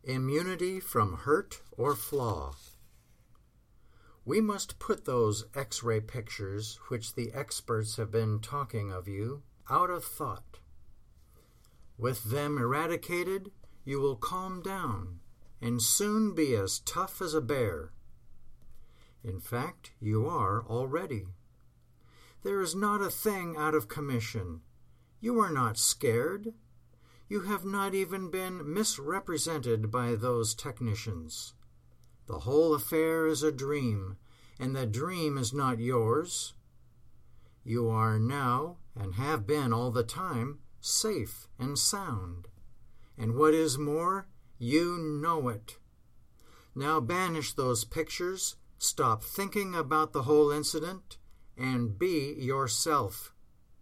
Immunity from hurt or flaw. We must put those X-ray pictures which the experts have been talking of you out of thought. With them eradicated, you will calm down and soon be as tough as a bear. In fact, you are already. There is not a thing out of commission. You are not scared. You have not even been misrepresented by those technicians. The whole affair is a dream, and the dream is not yours. You are now, and have been all the time, safe and sound. And what is more, you know it. Now banish those pictures, stop thinking about the whole incident, and be yourself.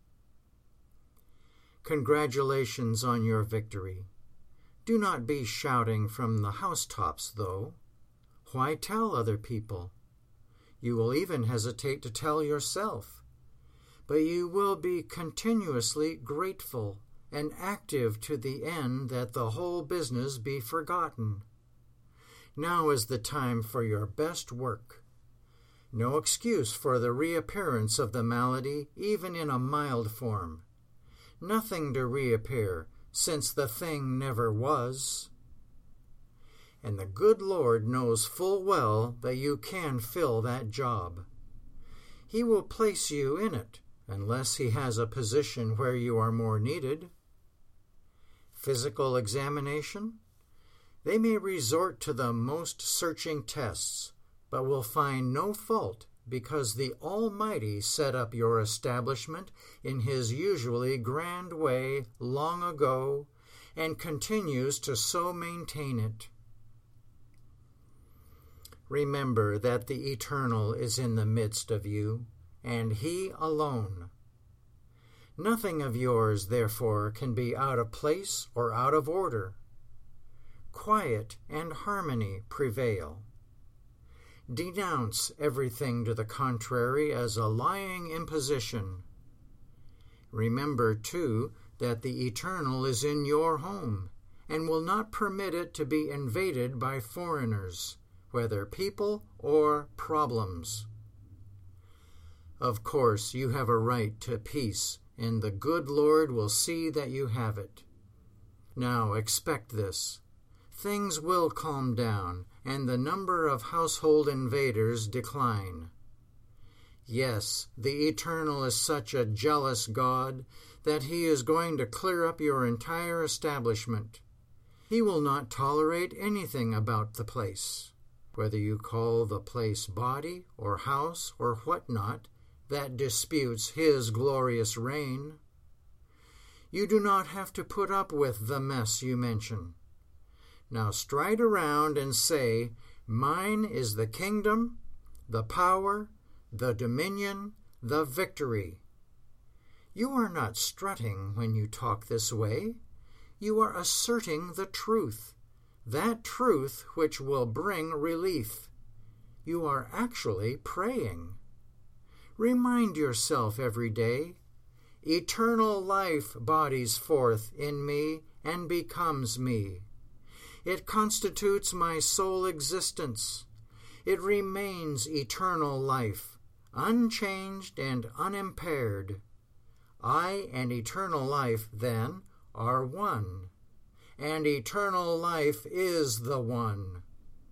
Congratulations on your victory. Do not be shouting from the housetops, though. Why tell other people? You will even hesitate to tell yourself. But you will be continuously grateful and active to the end that the whole business be forgotten. Now is the time for your best work. No excuse for the reappearance of the malady, even in a mild form. Nothing to reappear, since the thing never was. And the good Lord knows full well that you can fill that job. He will place you in it, unless He has a position where you are more needed. Physical examination? They may resort to the most searching tests, but will find no fault because the Almighty set up your establishment in His usually grand way long ago and continues to so maintain it. Remember that the Eternal is in the midst of you, and He alone. Nothing of yours, therefore, can be out of place or out of order. Quiet and harmony prevail. Denounce everything to the contrary as a lying imposition. Remember, too, that the Eternal is in your home, and will not permit it to be invaded by foreigners, whether people or problems. Of course, you have a right to peace, and the good Lord will see that you have it. Now expect this. Things will calm down, and the number of household invaders decline. Yes, the Eternal is such a jealous God that He is going to clear up your entire establishment. He will not tolerate anything about the place, whether you call the place body or house or what-not, that disputes His glorious reign. You do not have to put up with the mess you mention. Now stride around and say, "Mine is the kingdom, the power, the dominion, the victory." You are not strutting when you talk this way. You are asserting the truth, that truth which will bring relief. You are actually praying. Remind yourself every day, eternal life bodies forth in me and becomes me. It constitutes my sole existence. It remains eternal life, unchanged and unimpaired. I and eternal life, then, are one, and eternal life is the one.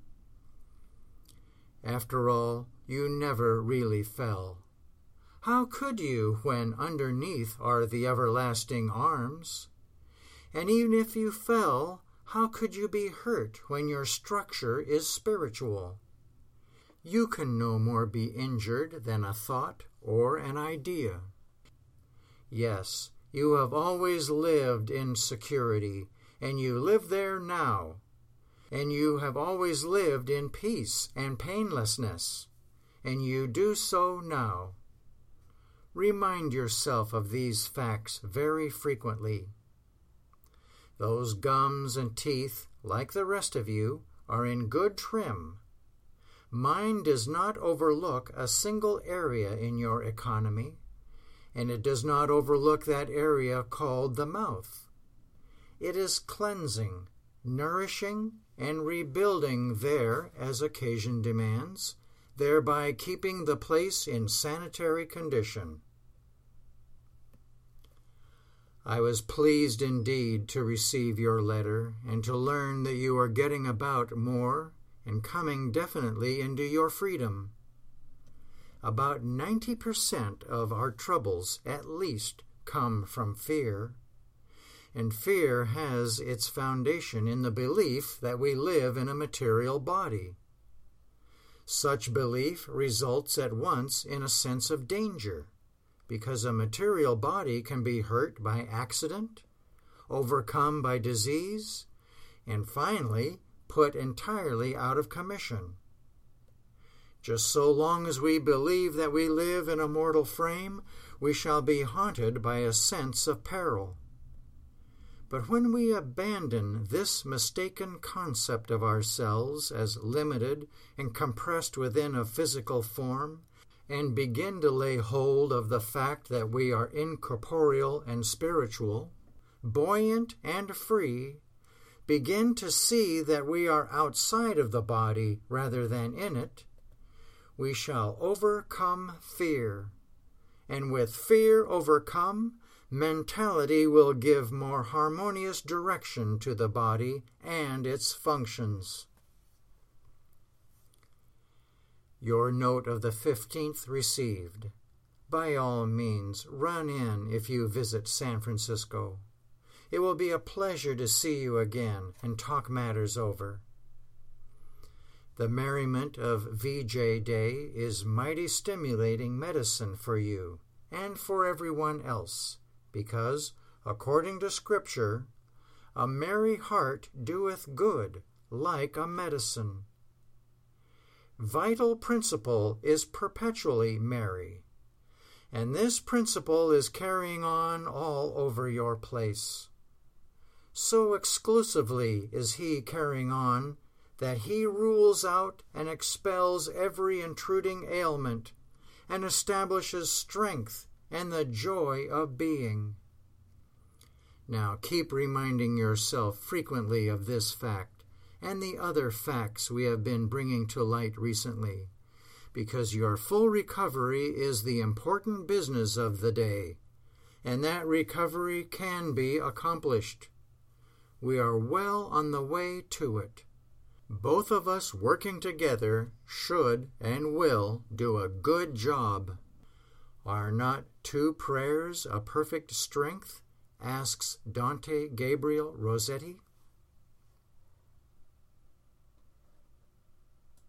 After all, you never really fell. How could you when underneath are the everlasting arms? And even if you fell, how could you be hurt when your structure is spiritual? You can no more be injured than a thought or an idea. Yes, you have always lived in security, and you live there now. And you have always lived in peace and painlessness, and you do so now. Remind yourself of these facts very frequently. Those gums and teeth, like the rest of you, are in good trim. Mine does not overlook a single area in your economy, and it does not overlook that area called the mouth. It is cleansing, nourishing and rebuilding there as occasion demands, thereby keeping the place in sanitary condition. I was pleased indeed to receive your letter and to learn that you are getting about more and coming definitely into your freedom. About 90% of our troubles, at least, come from fear, and fear has its foundation in the belief that we live in a material body. Such belief results at once in a sense of danger, because a material body can be hurt by accident, overcome by disease, and finally put entirely out of commission. Just so long as we believe that we live in a mortal frame, we shall be haunted by a sense of peril. But when we abandon this mistaken concept of ourselves as limited and compressed within a physical form, and begin to lay hold of the fact that we are incorporeal and spiritual, buoyant and free, begin to see that we are outside of the body rather than in it, we shall overcome fear. And with fear overcome, mentality will give more harmonious direction to the body and its functions. Your note of the 15th received. By all means, run in if you visit San Francisco. It will be a pleasure to see you again and talk matters over. The merriment of VJ Day is mighty stimulating medicine for you and for everyone else, because, according to Scripture, a merry heart doeth good, like a medicine. Vital principle is perpetually merry, and this principle is carrying on all over your place. So exclusively is he carrying on that he rules out and expels every intruding ailment and establishes strength and the joy of being. Now keep reminding yourself frequently of this fact and the other facts we have been bringing to light recently, because your full recovery is the important business of the day, and that recovery can be accomplished. We are well on the way to it. Both of us working together should and will do a good job. Are not 2 prayers a perfect strength? Asks Dante Gabriel Rossetti.